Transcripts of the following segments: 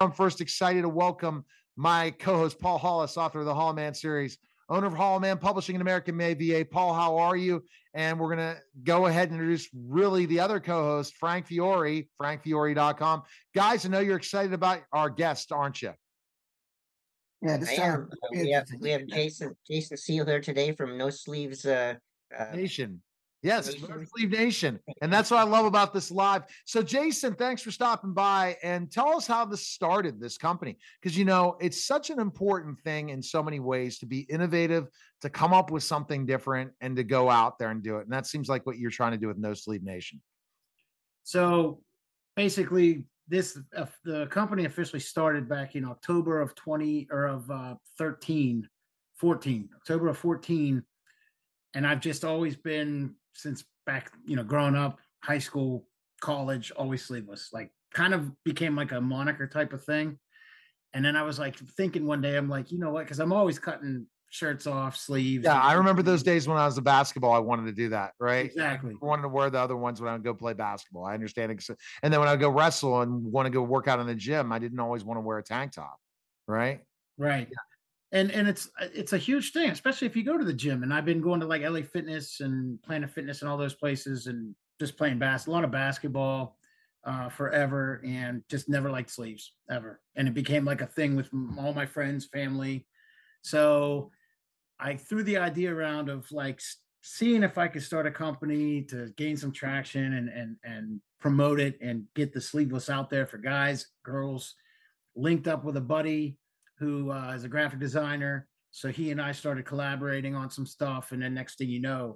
I'm first excited to welcome my co-host, Paul Hollis, author of the Hollow Man series, owner of Hollow Man Publishing in American May VA. Paul, how are you? And we're going to go ahead and introduce really the other co-host, Frank Fiore, frankfiore.com. Guys, I know you're excited about our guest, aren't you? Yeah, this time we have Jason Seal here today from No Sleeves Nation. Yes, No Sleeve Nation. And that's what I love about this live. So, Jason, thanks for stopping by and tell us how this started, this company. Because, you know, it's such an important thing in so many ways to be innovative, to come up with something different and to go out there and do it. And that seems like what you're trying to do with No Sleeve Nation. So basically, the company officially started back in October of 14, October of 14. And I've just always been, since back, growing up, high school, college, always sleeveless, like kind of became like a moniker type of thing. And then I was like thinking one day, I'm like, you know what? Because I'm always cutting shirts off, sleeves. Yeah, I remember those days when I was a basketball, I wanted to do that, right? Exactly. I wanted to wear the other ones when I would go play basketball. I understand it. And then when I would go wrestle and want to go work out in the gym, I didn't always want to wear a tank top, right? Right. Yeah. And it's a huge thing, especially if you go to the gym. And I've been going to like LA Fitness and Planet Fitness and all those places and just playing a lot of basketball forever, and just never liked sleeves ever. And it became like a thing with all my friends, family. So I threw the idea around of like seeing if I could start a company to gain some traction and promote it and get the sleeveless out there for guys, girls. Linked up with a buddy who is a graphic designer. So he and I started collaborating on some stuff. And then next thing you know,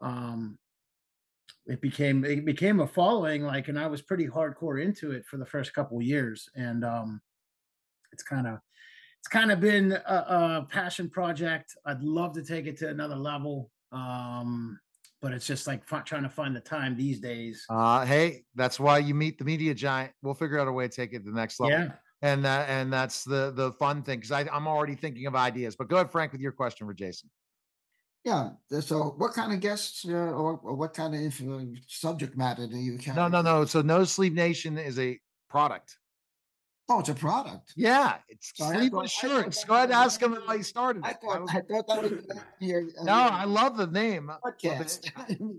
it became a following, and I was pretty hardcore into it for the first couple of years. And it's kind of been a passion project. I'd love to take it to another level. But it's just like trying to find the time these days. Hey, that's why you meet the media giant. We'll figure out a way to take it to the next level. Yeah. And that's the fun thing, because I'm already thinking of ideas. But go ahead, Frank, with your question for Jason. Yeah. So, what kind of guests or what kind of subject matter do you carry? No. So, No Sleeve Nation is a product. Oh, it's a product. Yeah, it's sleeveless shirts. Go ahead and ask him how he started. I thought that was here. No, I love the name. Podcast.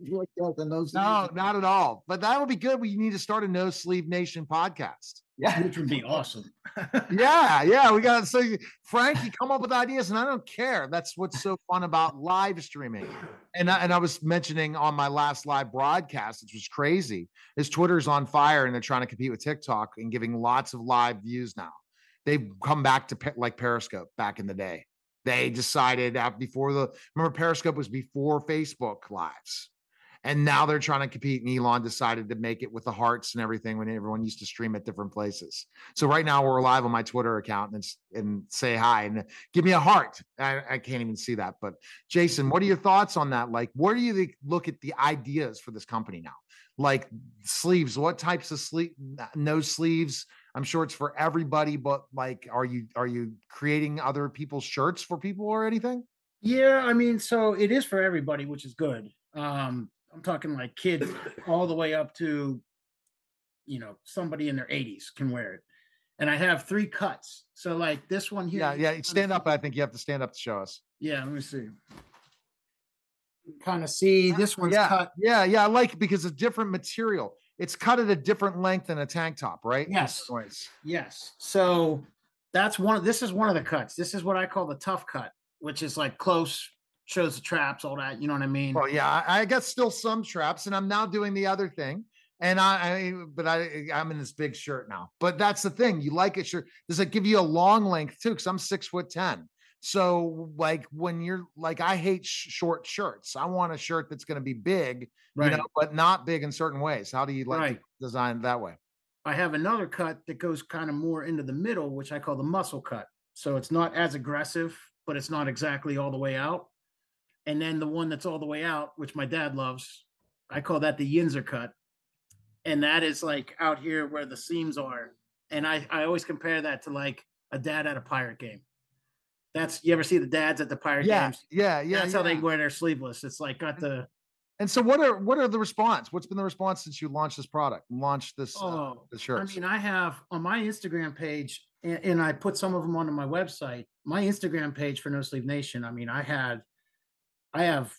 No, not at all. But that would be good. We need to start a No Sleeve Nation podcast. Yeah, which would be awesome. Yeah. We got so Frank, you come up with ideas, and I don't care. That's what's so fun about live streaming. And I was mentioning on my last live broadcast, which was crazy, is Twitter's on fire, and they're trying to compete with TikTok and giving lots of live views now. They've come back to like Periscope back in the day. They decided remember Periscope was before Facebook Lives. And now they're trying to compete, and Elon decided to make it with the hearts and everything when everyone used to stream at different places. So right now we're live on my Twitter account and say hi and give me a heart. I can't even see that. But Jason, what are your thoughts on that? Like, where do you look at the ideas for this company now? Like sleeves, what types of sleeve? No sleeves. I'm sure it's for everybody, but like, are you creating other people's shirts for people or anything? Yeah, I mean, so it is for everybody, which is good. I'm talking like kids all the way up to, somebody in their 80s can wear it. And I have 3 cuts. So like this one here. Yeah. Stand up. I think you have to stand up to show us. Yeah. Let me see. Kind of see this one's cut. Yeah. I like it because it's different material. It's cut at a different length than a tank top, right? Yes. So this is one of the cuts. This is what I call the tough cut, which is like close, shows the traps, all that, you know what I mean? Well, yeah, I got still some traps, and I'm now doing the other thing. And I'm in this big shirt now. But that's the thing. You like a shirt. Does it give you a long length too? Because I'm 6'10". So like when you're like, I hate short shirts. I want a shirt that's going to be big, right, but not big in certain ways. How do you like to design that way? I have another cut that goes kind of more into the middle, which I call the muscle cut. So it's not as aggressive, but it's not exactly all the way out. And then the one that's all the way out, which my dad loves, I call that the Yinzer cut. And that is like out here where the seams are. And I always compare that to like a dad at a Pirate game. You ever see the dads at the Pirate games? Yeah. That's how they wear their sleeveless. It's like got the And so what are the response? What's been the response since you launched this product, launched this the I shirts? mean, I have on my Instagram page, and I put some of them onto my website. My Instagram page for No Sleeve Nation. I mean, I have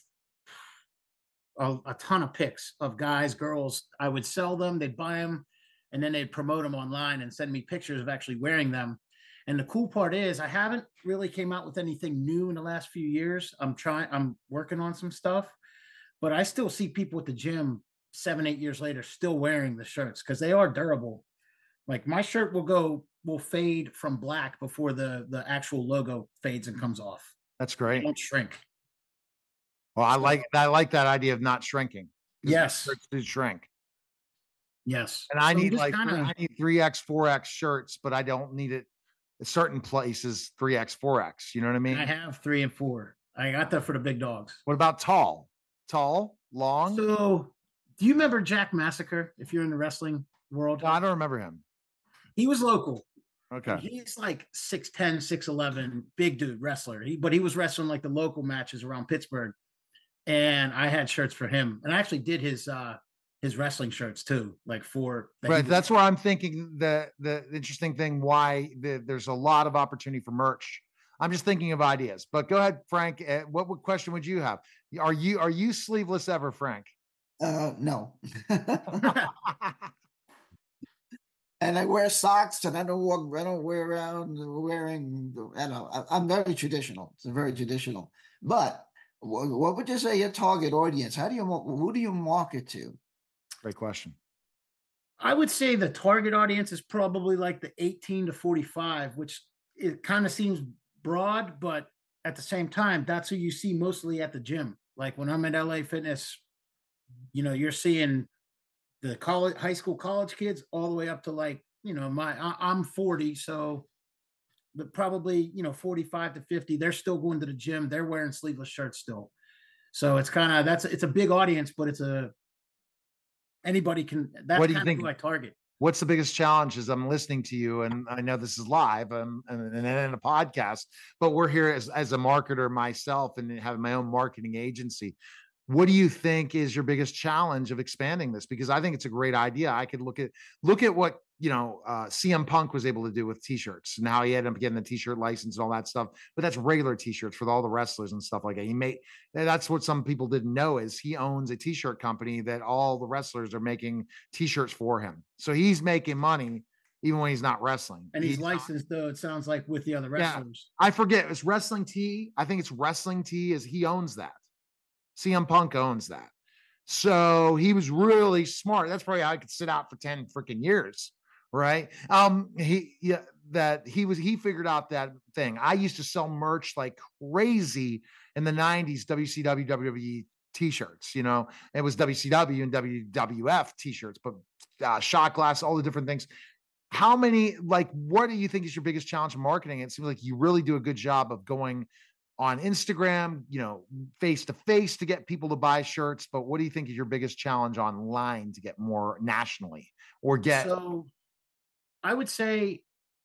a ton of pics of guys, girls. I would sell them, they'd buy them, and then they'd promote them online and send me pictures of actually wearing them. And the cool part is, I haven't really came out with anything new in the last few years. I'm working on some stuff, but I still see people at the gym 7, 8 years later still wearing the shirts because they are durable. Like my shirt will fade from black before the actual logo fades and comes off. That's It great. won't shrink. Well, I like that idea of not shrinking. Yes. Shirts do shrink. Yes. And I So need just like kinda- I need 3X, 4X shirts, but I don't need it at certain places 3X, 4X. You know what I mean? I have 3 and 4. I got that for the big dogs. What about tall? Tall, long? So, do you remember Jack Massacre? If you're in the wrestling world, No, I don't remember him. he was local. Okay. He's like 6'10", 6'11", big dude wrestler. But he was wrestling like the local matches around Pittsburgh, and I had shirts for him, and I actually did his wrestling shirts too, like for Right. That's where I'm thinking the interesting thing why there's a lot of opportunity for merch. I'm just thinking of ideas. But go ahead, Frank. What question would you have? Are you sleeveless ever, Frank? No. And I wear socks, and I don't wear around wearing. I'm very traditional. It's very traditional. But what would you say your target audience? Who do you market to? Great question. I would say the target audience is probably like the 18 to 45, which it kind of seems broad, but at the same time, that's who you see mostly at the gym. Like when I'm at LA Fitness, you're seeing the high school, college kids all the way up to like, I'm 40. So but probably, 45 to 50, they're still going to the gym. They're wearing sleeveless shirts still. So it's it's a big audience, but anybody can, that's What do you kind of think? who I target. What's the biggest challenge as I'm listening to you? And I know this is live and in a podcast, but we're here as a marketer myself and having my own marketing agency. What do you think is your biggest challenge of expanding this? Because I think it's a great idea. I could look at what CM Punk was able to do with t-shirts and how he ended up getting the t-shirt license and all that stuff. But that's regular t-shirts for all the wrestlers and stuff like that. That's what some people didn't know is he owns a t-shirt company that all the wrestlers are making t-shirts for him. So he's making money even when he's not wrestling. And he's licensed though, it sounds like, with the other wrestlers. Yeah, I forget. It's Wrestling Tee. I think it's Wrestling Tee. He owns that. CM Punk owns that. So he was really smart. That's probably how I could sit out for 10 freaking years. Right. He figured out that thing. I used to sell merch like crazy in the 90s, WCW, WWE t-shirts, it was WCW and WWF t-shirts, but shot glass, all the different things. How many, what do you think is your biggest challenge in marketing? It seems like you really do a good job of going on Instagram, face to face to get people to buy shirts. But what do you think is your biggest challenge online to get more nationally or get? So I would say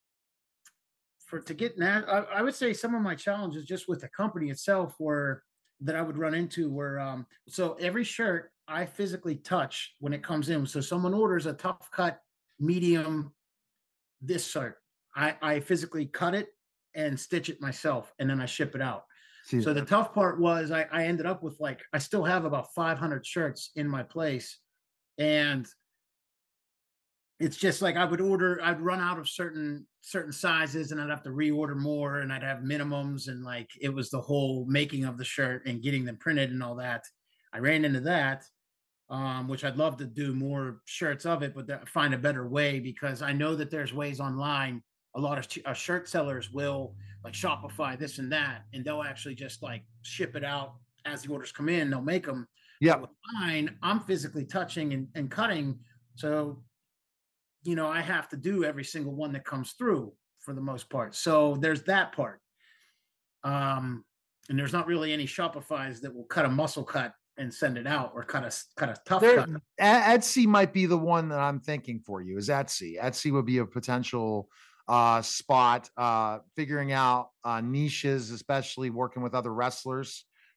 I would say some of my challenges just with the company itself that I would run into were, so every shirt I physically touch when it comes in. So someone orders a tough cut, medium, this shirt, I physically cut it and stitch it myself, and then I ship it out. So the tough part was I ended up with I still have about 500 shirts in my place, and it's just like I'd run out of certain sizes, and I'd have to reorder more, and I'd have minimums, and it was the whole making of the shirt and getting them printed and all that. I ran into that, which I'd love to do more shirts of it, but find a better way, because I know that there's ways online. A lot of shirt sellers will Shopify this and that, and they'll actually just ship it out as the orders come in. They'll make them. Yeah. With mine, I'm physically touching and cutting. So, I have to do every single one that comes through for the most part. So there's that part. And there's not really any Shopifys that will cut a muscle cut and send it out, or cut a tough cut. Etsy might be the one that I'm thinking for you. Is Etsy? Etsy would be a potential spot, figuring out niches, especially working with other wrestlers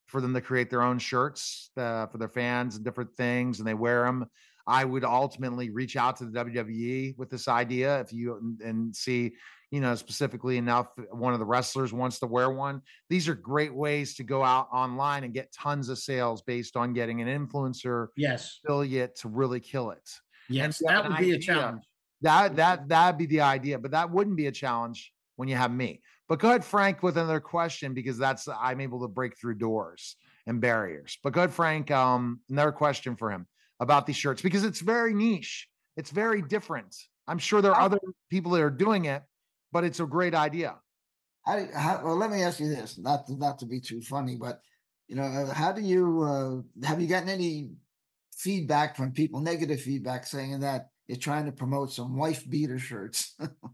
for them to create their own shirts for their fans and different things, and they wear them. I would ultimately reach out to the WWE with this idea if you and see, specifically enough one of the wrestlers wants to wear one. These are great ways to go out online and get tons of sales based on getting an influencer affiliate to really kill it. Yes, that would be a challenge. That'd be the idea, but that wouldn't be a challenge when you have me. But go ahead, Frank, with another question, because I'm able to break through doors and barriers. But go ahead, Frank, another question for him about these shirts, because it's very niche. It's very different. I'm sure there are other people that are doing it, but it's a great idea. Well, let me ask you this, not to be too funny, but how do you have you gotten any feedback from people, negative feedback, saying that you're trying to promote some wife beater shirts?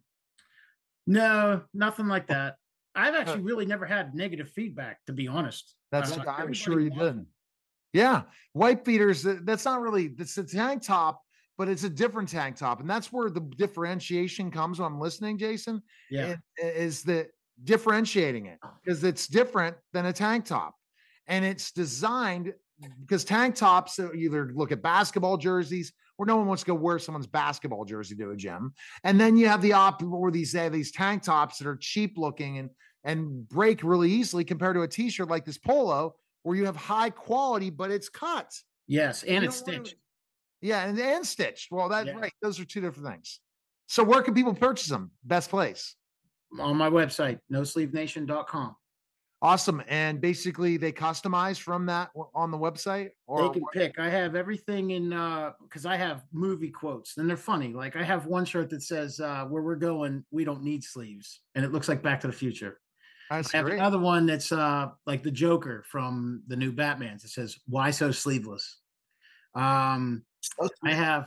No, nothing like that. I've actually really never had negative feedback, to be honest. I'm sure you didn't. Yeah. Wife beaters, that's not really, it's a tank top, but it's a different tank top. And that's where the differentiation comes when I'm listening, Jason. Yeah. Is the differentiating it, because it's different than a tank top. And it's designed because tank tops, either look at basketball jerseys, where no one wants to go wear someone's basketball jersey to a gym. And then you have the where these tank tops that are cheap looking and break really easily compared to a t-shirt like this polo, where you have high quality, but it's cut. Yes, and it's stitched. Yeah, and stitched. Well, that's right. Those are two different things. So where can people purchase them? Best place? On my website, nosleevenation.com. Awesome. And basically they customize from that on the website? Or they can pick. I have everything in, because I have movie quotes, and they're funny. Like I have one shirt that says, where we're going, we don't need sleeves. And it looks like Back to the Future. That's I have great. another one that's like the Joker from the new Batman. It says, "Why so sleeveless?" I have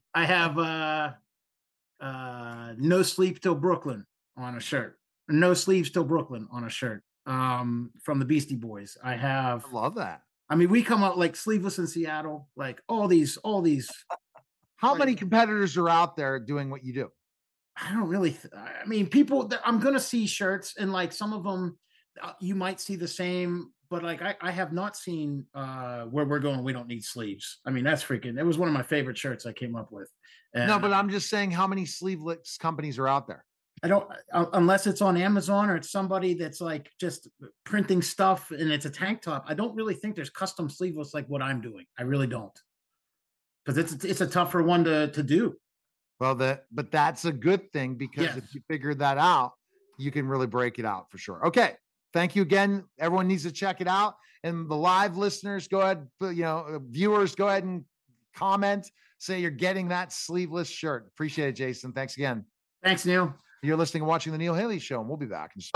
"No sleep till Brooklyn" on a shirt. "No sleeves till Brooklyn" on a shirt. From the Beastie Boys. I love that. I mean, we come out like sleeveless in Seattle, like all these. How many competitors are out there doing what you do? I don't really, I mean, people, I'm going to see shirts, and like some of them, you might see the same, but like I have not seen where we're going, we don't need sleeves. I mean, that's freaking, it was one of my favorite shirts I came up with. And no, but I'm just saying, how many sleeveless companies are out there? I don't, unless it's on Amazon or it's somebody that's like just printing stuff and it's a tank top. I don't really think there's custom sleeveless like what I'm doing. I really don't. Because it's a tougher one to do. Well, but that's a good thing, because if you figure that out, you can really break it out for sure. Okay. Thank you again. Everyone needs to check it out. And the live listeners, go ahead, viewers, go ahead and comment, say you're getting that sleeveless shirt. Appreciate it, Jason. Thanks again. Thanks, Neil. You're listening and watching The Neil Haley Show, and we'll be back in